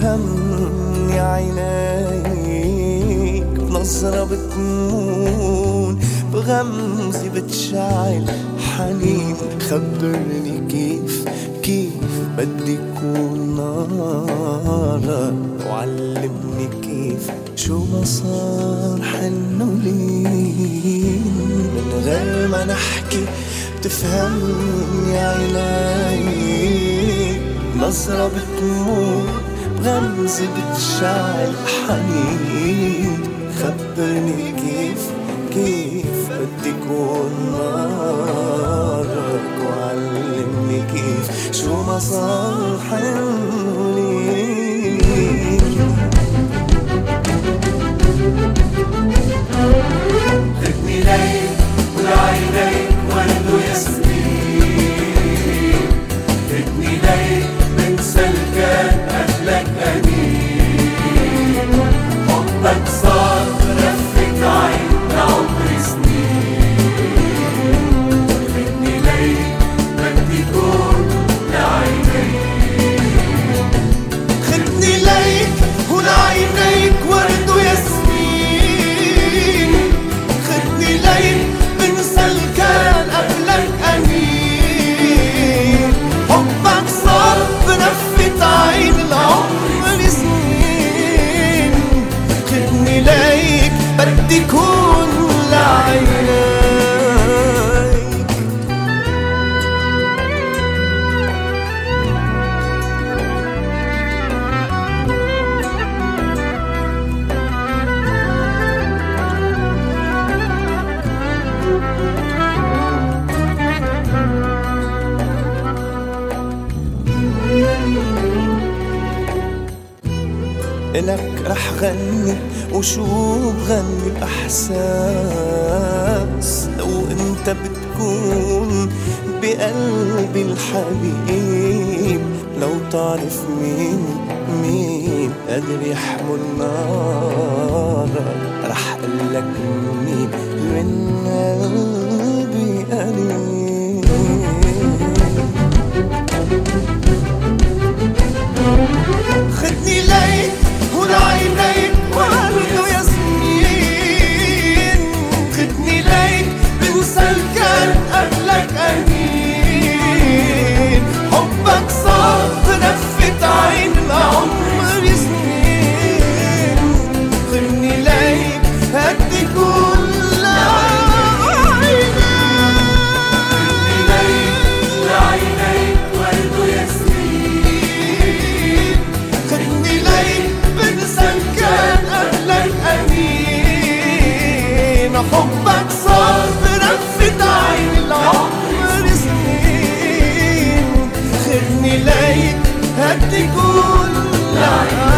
تفهمني عينيك، بنظرة بتمون، بغمزة بتشعل حنين. خبرني كيف بدي كون نارك، وعلمني كيف شو ما صار حن ولين. من غير ما نحكي بتفهمني عينيك، نظرة بتموت بغمزة بتشعل حنين. خبرني كيف بدي كون نارك، وعلمني كيف شو ما صار حن ولين. خدني ليك ولعينيك ورد وياسمين، خدني ليك من سلكان قبلك أنين. حبك صار رفة عين لعمر سنين، خدني ليك بدي كون لعينيك. خدني ليك ولعينيك ورد وياسمين، خدني ليك من سلكان قبلك أنين. حبك صار برفة عين لعمر سنين، خدني ليك بدي كون لعينيك. إلك رح غني وشو بغني بإحساس، لو انت بتكون بقلبي الحبيب. لو تعرف مين قادر يحمل نارك، رح قلك مين من قلبي قريب. خدني ليك ولعينيك ورد وياسمين، خدني ليك من سلكان قبلك أنين. حبك صار برفة عين لعمر سنين، خدني ليك هدي كل لعينيك. خدني ليك لعينيك ورد وياسمين، خدني ليك من سلكان قبلك أنين. حبك صار برفة عين لعمر سنين، خدني ليك هدي كل لعينيك.